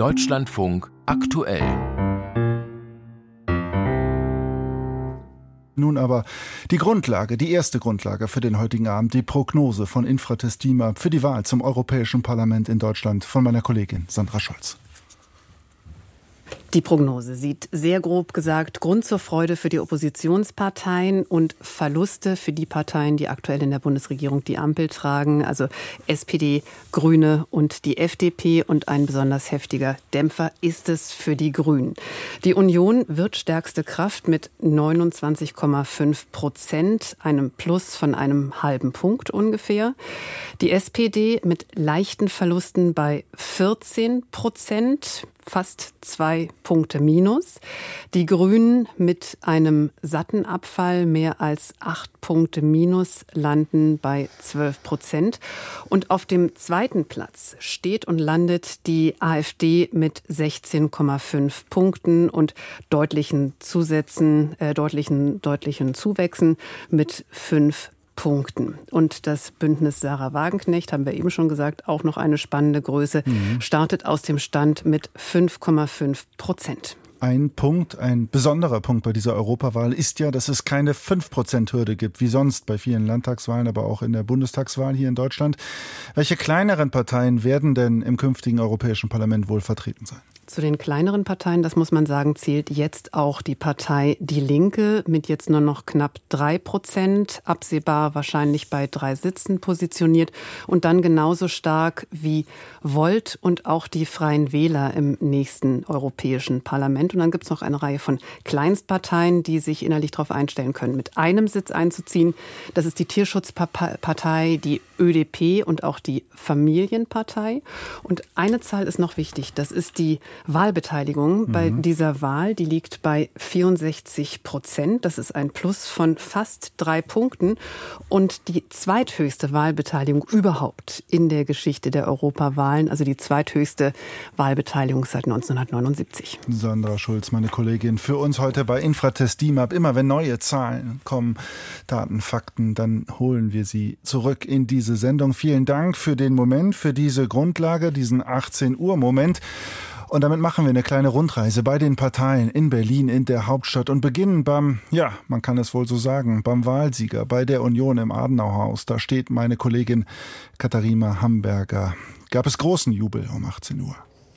Deutschlandfunk aktuell. Nun aber die erste Grundlage für den heutigen Abend, die Prognose von Infratest DIMAP für die Wahl zum Europäischen Parlament in Deutschland von meiner Kollegin Sandra Scholz. Die Prognose sieht sehr grob gesagt Grund zur Freude für die Oppositionsparteien und Verluste für die Parteien, die aktuell in der Bundesregierung die Ampel tragen, also SPD, Grüne und die FDP. Und ein besonders heftiger Dämpfer ist es für die Grünen. Die Union wird stärkste Kraft mit 29,5%, einem Plus von einem halben Punkt ungefähr. Die SPD mit leichten Verlusten bei 14%. Fast 2 Punkte minus. Die Grünen mit einem satten Abfall, mehr als 8 Punkte minus, landen bei 12%. Und auf dem zweiten Platz steht und landet die AfD mit 16,5 Punkten und deutlichen Zuwächsen mit 5 Punkten. Und das Bündnis Sarah Wagenknecht, haben wir eben schon gesagt, auch noch eine spannende Größe, startet aus dem Stand mit 5,5%. Ein besonderer Punkt bei dieser Europawahl ist ja, dass es keine 5%-Hürde gibt, wie sonst bei vielen Landtagswahlen, aber auch in der Bundestagswahl hier in Deutschland. Welche kleineren Parteien werden denn im künftigen Europäischen Parlament wohl vertreten sein? Zu den kleineren Parteien, das muss man sagen, zählt jetzt auch die Partei Die Linke mit jetzt nur noch knapp 3%, absehbar wahrscheinlich bei 3 Sitzen positioniert und dann genauso stark wie Volt und auch die Freien Wähler im nächsten Europäischen Parlament. Und dann gibt es noch eine Reihe von Kleinstparteien, die sich innerlich darauf einstellen können, mit einem Sitz einzuziehen. Das ist die Tierschutzpartei, die ÖDP und auch die Familienpartei. Und eine Zahl ist noch wichtig, das ist die Wahlbeteiligung bei dieser Wahl, die liegt bei 64%. Das ist ein Plus von fast 3 Punkten und die zweithöchste Wahlbeteiligung überhaupt in der Geschichte der Europawahlen, also die zweithöchste Wahlbeteiligung seit 1979. Sandra Schulz, meine Kollegin, für uns heute bei Infratest DIMAP. Immer wenn neue Zahlen kommen, Daten, Fakten, dann holen wir sie zurück in diese Sendung. Vielen Dank für den Moment, für diese Grundlage, diesen 18 Uhr Moment. Und damit machen wir eine kleine Rundreise bei den Parteien in Berlin, in der Hauptstadt und beginnen man kann es wohl so sagen, beim Wahlsieger, bei der Union im Adenauerhaus. Da steht meine Kollegin Katharina Hamburger. Gab es großen Jubel um 18 Uhr?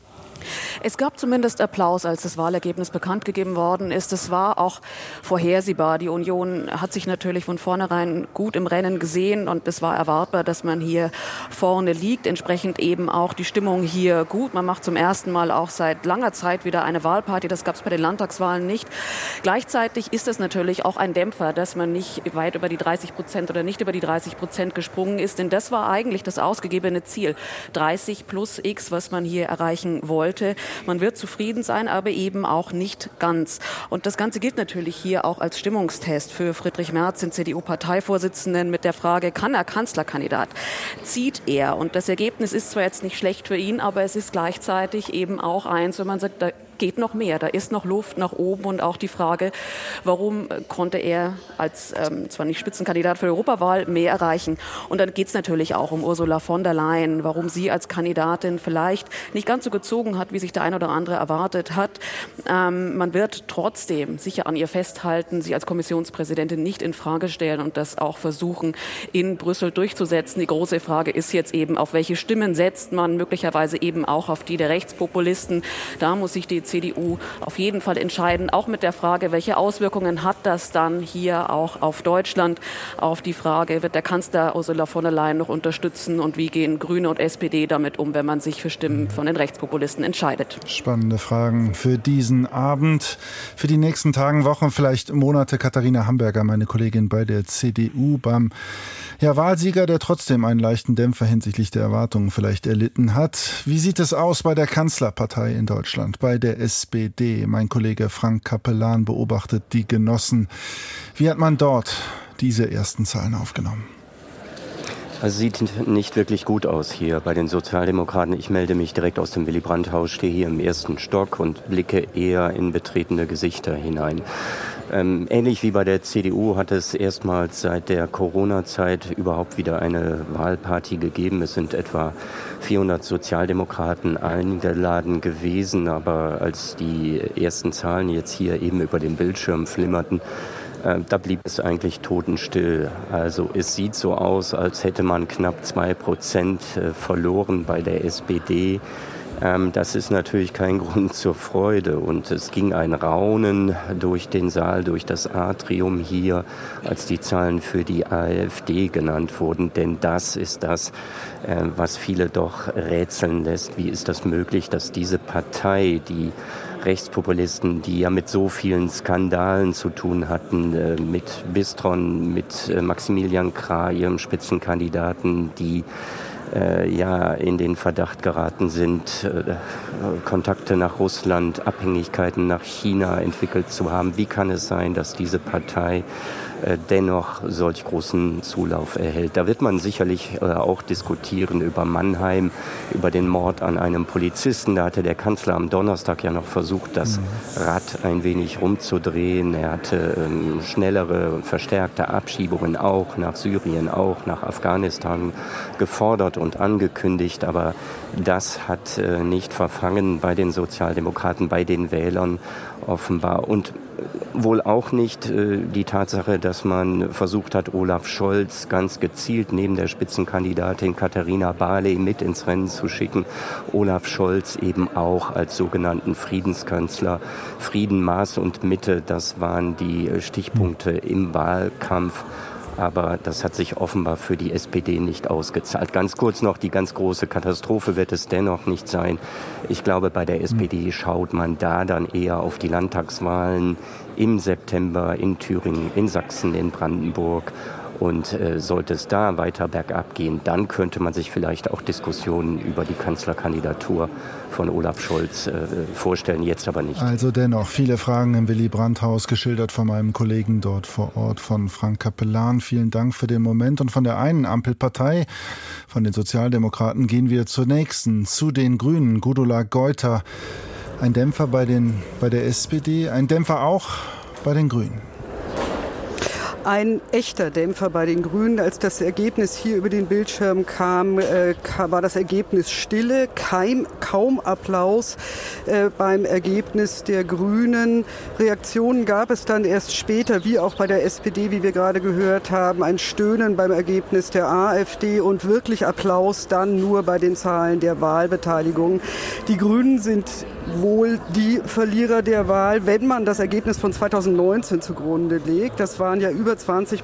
Es gab zumindest Applaus, als das Wahlergebnis bekannt gegeben worden ist. Es war auch vorhersehbar. Die Union hat sich natürlich von vornherein gut im Rennen gesehen und es war erwartbar, dass man hier vorne liegt. Entsprechend eben auch die Stimmung hier gut. Man macht zum ersten Mal auch seit langer Zeit wieder eine Wahlparty. Das gab es bei den Landtagswahlen nicht. Gleichzeitig ist es natürlich auch ein Dämpfer, dass man nicht weit über die 30% oder nicht über die 30% gesprungen ist. Denn das war eigentlich das ausgegebene Ziel. 30 plus X, was man hier erreichen wollte. Man wird zufrieden sein, aber eben auch nicht ganz. Und das Ganze gilt natürlich hier auch als Stimmungstest für Friedrich Merz, den CDU-Parteivorsitzenden, mit der Frage, kann er Kanzlerkandidat? Zieht er? Und das Ergebnis ist zwar jetzt nicht schlecht für ihn, aber es ist gleichzeitig eben auch eins, wenn man sagt, da geht noch mehr, da ist noch Luft nach oben und auch die Frage, warum konnte er als zwar nicht Spitzenkandidat für die Europawahl mehr erreichen. Und dann geht es natürlich auch um Ursula von der Leyen, warum sie als Kandidatin vielleicht nicht ganz so gezogen hat, wie sich der eine oder andere erwartet hat. Man wird trotzdem sicher an ihr festhalten, sie als Kommissionspräsidentin nicht in Frage stellen und das auch versuchen, in Brüssel durchzusetzen. Die große Frage ist jetzt eben, auf welche Stimmen setzt man, möglicherweise eben auch auf die der Rechtspopulisten. Da muss sich die CDU auf jeden Fall entscheiden, auch mit der Frage, welche Auswirkungen hat das dann hier auch auf Deutschland, auf die Frage, wird der Kanzler Ursula von der Leyen noch unterstützen und wie gehen Grüne und SPD damit um, wenn man sich für Stimmen von den Rechtspopulisten entscheidet. Spannende Fragen für diesen Abend, für die nächsten Tagen, Wochen, vielleicht Monate. Katharina Hamburger, meine Kollegin bei der CDU, beim Wahlsieger, der trotzdem einen leichten Dämpfer hinsichtlich der Erwartungen vielleicht erlitten hat. Wie sieht es aus bei der Kanzlerpartei in Deutschland, bei der SPD? Mein Kollege Frank Capellan beobachtet die Genossen. Wie hat man dort diese ersten Zahlen aufgenommen? Also sieht nicht wirklich gut aus hier bei den Sozialdemokraten. Ich melde mich direkt aus dem Willy-Brandt-Haus, stehe hier im ersten Stock und blicke eher in betretene Gesichter hinein. Ähnlich wie bei der CDU hat es erstmals seit der Corona-Zeit überhaupt wieder eine Wahlparty gegeben. Es sind etwa 400 Sozialdemokraten eingeladen gewesen, aber als die ersten Zahlen jetzt hier eben über den Bildschirm flimmerten, da blieb es eigentlich totenstill. Also es sieht so aus, als hätte man knapp 2% verloren bei der SPD. Das ist natürlich kein Grund zur Freude und es ging ein Raunen durch den Saal, durch das Atrium hier, als die Zahlen für die AfD genannt wurden, denn das ist das, was viele doch rätseln lässt. Wie ist das möglich, dass diese Partei, die Rechtspopulisten, die ja mit so vielen Skandalen zu tun hatten, mit Bistron, mit Maximilian Krah, ihrem Spitzenkandidaten, die in den Verdacht geraten sind, Kontakte nach Russland, Abhängigkeiten nach China entwickelt zu haben. Wie kann es sein, dass diese Partei dennoch solch großen Zulauf erhält? Da wird man sicherlich auch diskutieren über Mannheim, über den Mord an einem Polizisten. Da hatte der Kanzler am Donnerstag ja noch versucht, das Rad ein wenig rumzudrehen. Er hatte schnellere, verstärkte Abschiebungen auch nach Syrien, auch nach Afghanistan gefordert und angekündigt. Aber das hat nicht verfangen bei den Sozialdemokraten, bei den Wählern offenbar. Und wohl auch nicht die Tatsache, dass man versucht hat, Olaf Scholz ganz gezielt neben der Spitzenkandidatin Katharina Barley mit ins Rennen zu schicken. Olaf Scholz eben auch als sogenannten Friedenskanzler. Frieden, Maß und Mitte, das waren die Stichpunkte im Wahlkampf. Aber das hat sich offenbar für die SPD nicht ausgezahlt. Ganz kurz noch, die ganz große Katastrophe wird es dennoch nicht sein. Ich glaube, bei der SPD schaut man da dann eher auf die Landtagswahlen im September in Thüringen, in Sachsen, in Brandenburg. Und sollte es da weiter bergab gehen, dann könnte man sich vielleicht auch Diskussionen über die Kanzlerkandidatur von Olaf Scholz vorstellen, jetzt aber nicht. Also dennoch viele Fragen im Willy-Brandt-Haus, geschildert von meinem Kollegen dort vor Ort, von Frank Capellan. Vielen Dank für den Moment. Und von der einen Ampelpartei, von den Sozialdemokraten, gehen wir zur nächsten, zu den Grünen. Gudula Geuter, ein Dämpfer bei der SPD, ein Dämpfer auch bei den Grünen. Ein echter Dämpfer bei den Grünen. Als das Ergebnis hier über den Bildschirm kam, war das Ergebnis Stille, kaum Applaus beim Ergebnis der Grünen. Reaktionen gab es dann erst später, wie auch bei der SPD, wie wir gerade gehört haben, ein Stöhnen beim Ergebnis der AfD und wirklich Applaus dann nur bei den Zahlen der Wahlbeteiligung. Die Grünen sind wohl die Verlierer der Wahl, wenn man das Ergebnis von 2019 zugrunde legt. Das waren ja über 20%,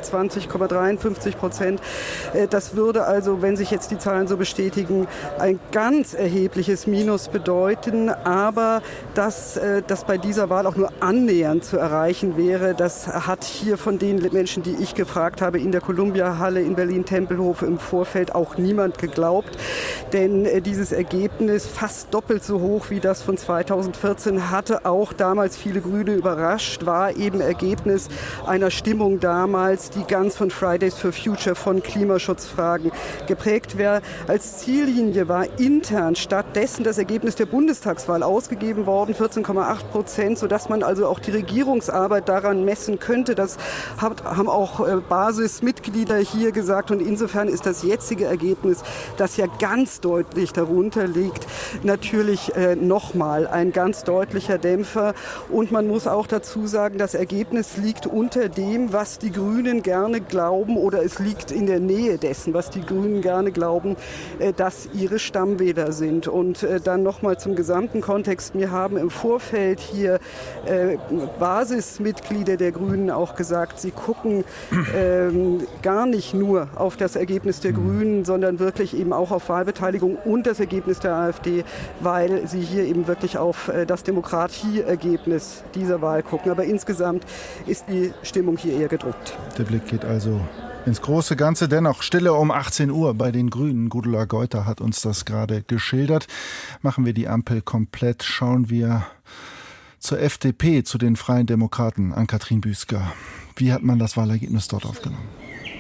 20,53%. Das würde also, wenn sich jetzt die Zahlen so bestätigen, ein ganz erhebliches Minus bedeuten. Aber dass das bei dieser Wahl auch nur annähernd zu erreichen wäre, das hat hier von den Menschen, die ich gefragt habe, in der Columbia-Halle in Berlin-Tempelhof im Vorfeld auch niemand geglaubt. Denn dieses Ergebnis, fast doppelt so hoch wie das von 2014, hatte auch damals viele Grüne überrascht, war eben Ergebnis einer Stimmung damals, die ganz von Fridays for Future, von Klimaschutzfragen geprägt wäre. Als Ziellinie war intern stattdessen das Ergebnis der Bundestagswahl ausgegeben worden, 14,8%, sodass man also auch die Regierungsarbeit daran messen könnte. Das haben auch Basismitglieder hier gesagt und insofern ist das jetzige Ergebnis, das ja ganz deutlich darunter liegt, natürlich nochmal ein ganz deutlicher Dämpfer. Und man muss auch dazu sagen, das Ergebnis liegt unter dem, was die Grünen gerne glauben, oder es liegt in der Nähe dessen, was die Grünen gerne glauben, dass ihre Stammwähler sind. Und dann nochmal zum gesamten Kontext. Wir haben im Vorfeld hier Basismitglieder der Grünen auch gesagt, sie gucken gar nicht nur auf das Ergebnis der Grünen, sondern wirklich eben auch auf Wahlbeteiligung und das Ergebnis der AfD, weil sie hier eben wirklich auf das Demokratieergebnis dieser Wahl gucken. Aber insgesamt ist die Stimmung hier eher gedrückt. Der Blick geht also ins große Ganze. Dennoch Stille um 18 Uhr bei den Grünen. Gudula Geuter hat uns das gerade geschildert. Machen wir die Ampel komplett. Schauen wir zur FDP, zu den Freien Demokraten, an Katrin Büsker. Wie hat man das Wahlergebnis dort aufgenommen?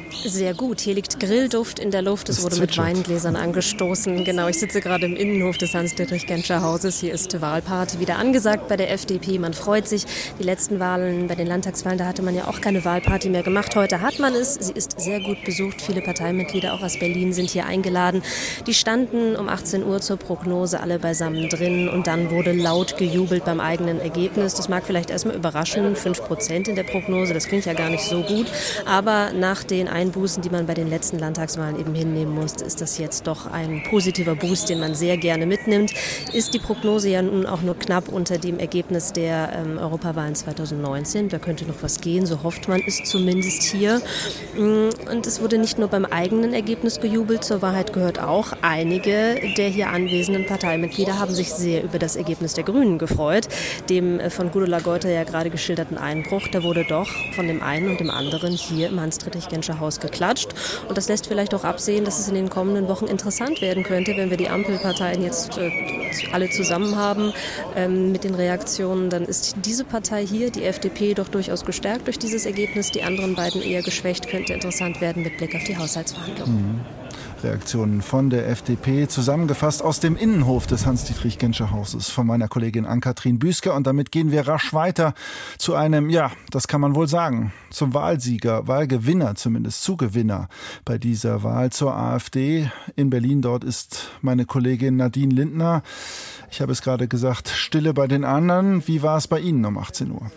Sehr gut. Hier liegt Grillduft in der Luft. Es wurde mit Weingläsern angestoßen. Genau, ich sitze gerade im Innenhof des Hans-Dietrich-Genscher Hauses. Hier ist Wahlparty wieder angesagt bei der FDP. Man freut sich. Die letzten Wahlen, bei den Landtagswahlen, da hatte man ja auch keine Wahlparty mehr gemacht. Heute hat man es. Sie ist sehr gut besucht. Viele Parteimitglieder auch aus Berlin sind hier eingeladen. Die standen um 18 Uhr zur Prognose alle beisammen drin. Und dann wurde laut gejubelt beim eigenen Ergebnis. Das mag vielleicht erstmal überraschen. 5% in der Prognose, das klingt ja gar nicht so gut. Aber nach den Einbußen, die man bei den letzten Landtagswahlen eben hinnehmen musste, ist das jetzt doch ein positiver Boost, den man sehr gerne mitnimmt. Ist die Prognose ja nun auch nur knapp unter dem Ergebnis der Europawahlen 2019. Da könnte noch was gehen, so hofft man es zumindest hier. Und es wurde nicht nur beim eigenen Ergebnis gejubelt, zur Wahrheit gehört auch, einige der hier anwesenden Parteimitglieder haben sich sehr über das Ergebnis der Grünen gefreut. Dem von Gudula Geuter ja gerade geschilderten Einbruch, da wurde doch von dem einen und dem anderen hier im Hans-Dietrich-Genscher Haus geklatscht. Und das lässt vielleicht auch absehen, dass es in den kommenden Wochen interessant werden könnte, wenn wir die Ampelparteien jetzt alle zusammen haben mit den Reaktionen. Dann ist diese Partei hier, die FDP, doch durchaus gestärkt durch dieses Ergebnis. Die anderen beiden eher geschwächt. Könnte interessant werden mit Blick auf die Haushaltsverhandlungen. Reaktionen von der FDP, zusammengefasst aus dem Innenhof des Hans-Dietrich-Genscher Hauses von meiner Kollegin Ann-Kathrin Büsker. Und damit gehen wir rasch weiter zu einem, ja, das kann man wohl sagen, zum Wahlsieger, Wahlgewinner zumindest, Zugewinner bei dieser Wahl zur AfD. In Berlin, dort ist meine Kollegin Nadine Lindner. Ich habe es gerade gesagt, Stille bei den anderen. Wie war es bei Ihnen um 18 Uhr?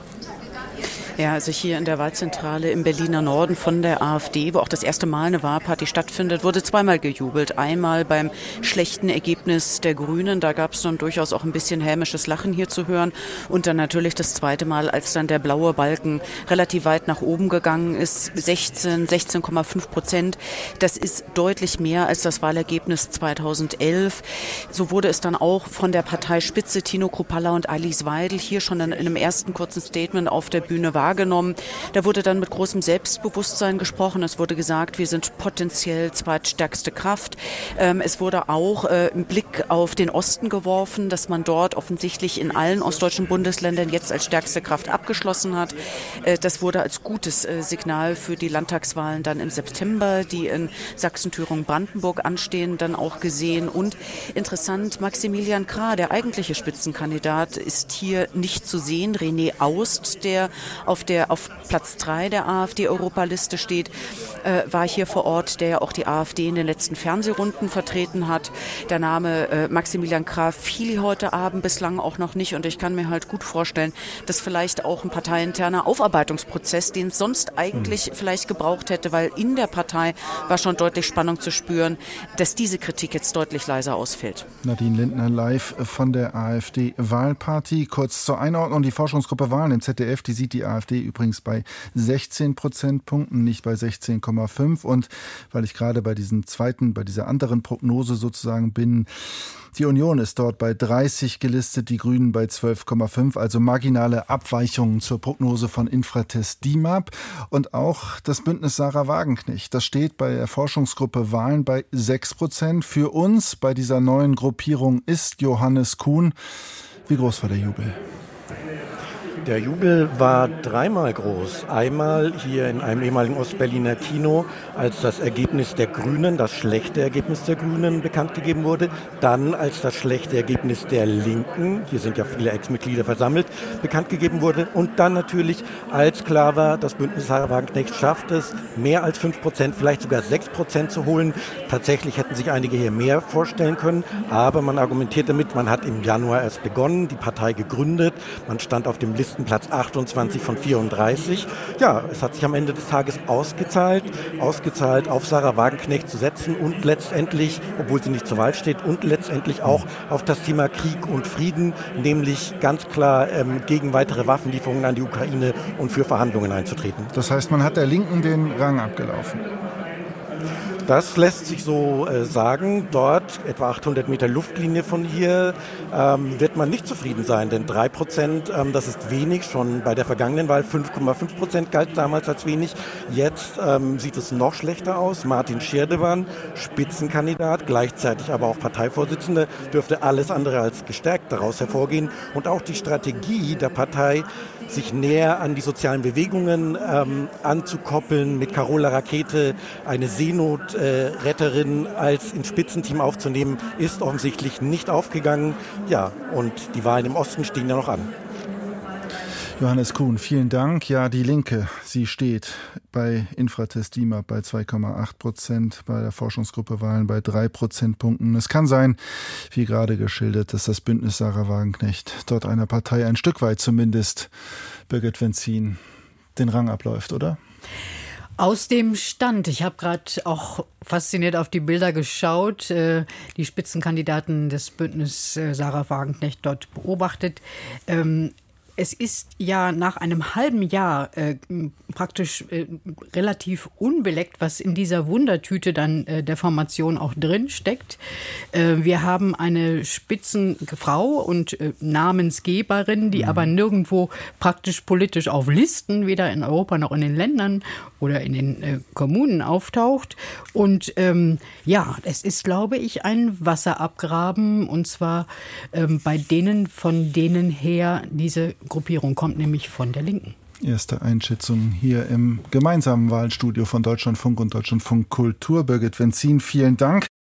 Ja, also hier in der Wahlzentrale im Berliner Norden von der AfD, wo auch das erste Mal eine Wahlparty stattfindet, wurde zweimal gejubelt. Einmal beim schlechten Ergebnis der Grünen, da gab es dann durchaus auch ein bisschen hämisches Lachen hier zu hören. Und dann natürlich das zweite Mal, als dann der blaue Balken relativ weit nach oben gegangen ist, 16,5%. Das ist deutlich mehr als das Wahlergebnis 2011. So wurde es dann auch von der Parteispitze Tino Kruppalla und Alice Weidel hier schon in einem ersten kurzen Statement auf der Bühne wahrgenommen. Da wurde dann mit großem Selbstbewusstsein gesprochen. Es wurde gesagt, wir sind potenziell zweitstärkste Kraft. Es wurde auch ein Blick auf den Osten geworfen, dass man dort offensichtlich in allen ostdeutschen Bundesländern jetzt als stärkste Kraft abgeschlossen hat. Das wurde als gutes Signal für die Landtagswahlen dann im September, die in Sachsen, Thüringen, Brandenburg anstehen, dann auch gesehen. Und interessant, Maximilian Krah, der eigentliche Spitzenkandidat, ist hier nicht zu sehen. René Aust, der auf Platz 3 der AfD-Europaliste steht, war hier vor Ort, der ja auch die AfD in den letzten Fernsehrunden vertreten hat. Der Name Maximilian Krah fiel heute Abend bislang auch noch nicht und ich kann mir halt gut vorstellen, dass vielleicht auch ein parteiinterner Aufarbeitungsprozess, den es sonst eigentlich vielleicht gebraucht hätte, weil in der Partei war schon deutlich Spannung zu spüren, dass diese Kritik jetzt deutlich leiser ausfällt. Nadine Lindner live von der AfD-Wahlparty. Kurz zur Einordnung, die Forschungsgruppe Wahlen im ZDF, die sieht die AfD übrigens bei 16 Prozentpunkten, nicht bei 16,5. Und weil ich gerade bei dieser anderen Prognose sozusagen bin, die Union ist dort bei 30 gelistet, die Grünen bei 12,5, also marginale Abweichungen zur Prognose von Infratest DIMAP. Und auch das Bündnis Sarah Wagenknecht, das steht bei der Forschungsgruppe Wahlen bei 6%. Für uns bei dieser neuen Gruppierung ist Johannes Kuhn. Wie groß war der Jubel? Der Jubel war dreimal groß. Einmal hier in einem ehemaligen Ostberliner Kino, als das Ergebnis der Grünen, das schlechte Ergebnis der Grünen bekannt gegeben wurde. Dann, als das schlechte Ergebnis der Linken, hier sind ja viele Ex-Mitglieder versammelt, bekannt gegeben wurde. Und dann natürlich, als klar war, das Bündnis Sarah Wagenknecht schafft es, mehr als 5%, vielleicht sogar 6% zu holen. Tatsächlich hätten sich einige hier mehr vorstellen können. Aber man argumentiert damit, man hat im Januar erst begonnen, die Partei gegründet. Man stand auf dem Listenplatz 28 von 34. Ja, es hat sich am Ende des Tages ausgezahlt, auf Sarah Wagenknecht zu setzen und letztendlich, obwohl sie nicht zur Wahl steht, und letztendlich auch auf das Thema Krieg und Frieden, nämlich ganz klar gegen weitere Waffenlieferungen an die Ukraine und für Verhandlungen einzutreten. Das heißt, man hat der Linken den Rang abgelaufen. Das lässt sich so sagen. Dort, etwa 800 Meter Luftlinie von hier, wird man nicht zufrieden sein, denn 3%, das ist wenig. Schon bei der vergangenen Wahl 5,5% galt damals als wenig. Jetzt sieht es noch schlechter aus. Martin Schirdewan, Spitzenkandidat, gleichzeitig aber auch Parteivorsitzender, dürfte alles andere als gestärkt daraus hervorgehen. Und auch die Strategie der Partei, sich näher an die sozialen Bewegungen anzukoppeln, mit Carola Rakete eine Seenotretterin als ins Spitzenteam aufzunehmen, ist offensichtlich nicht aufgegangen. Ja, und die Wahlen im Osten stehen ja noch an. Johannes Kuhn, vielen Dank. Ja, die Linke, sie steht bei Infratest DIMAP bei 2,8%, bei der Forschungsgruppe Wahlen bei 3 Prozentpunkten. Es kann sein, wie gerade geschildert, dass das Bündnis Sarah Wagenknecht dort einer Partei ein Stück weit zumindest, Birgit Wenzin, den Rang abläuft, oder? Aus dem Stand. Ich habe gerade auch fasziniert auf die Bilder geschaut, die Spitzenkandidaten des Bündnis Sarah Wagenknecht dort beobachtet. Es ist ja nach einem halben Jahr praktisch relativ unbeleckt, was in dieser Wundertüte dann der Formation auch drin steckt. Wir haben eine Spitzenfrau und Namensgeberin, die aber nirgendwo praktisch politisch auf Listen, weder in Europa noch in den Ländern oder in den Kommunen auftaucht. Und ja, es ist, glaube ich, ein Wasserabgraben, und zwar bei denen, von denen her diese Gruppierung kommt, nämlich von der Linken. Erste Einschätzung hier im gemeinsamen Wahlstudio von Deutschlandfunk und Deutschlandfunk Kultur. Birgit Wenzin, vielen Dank.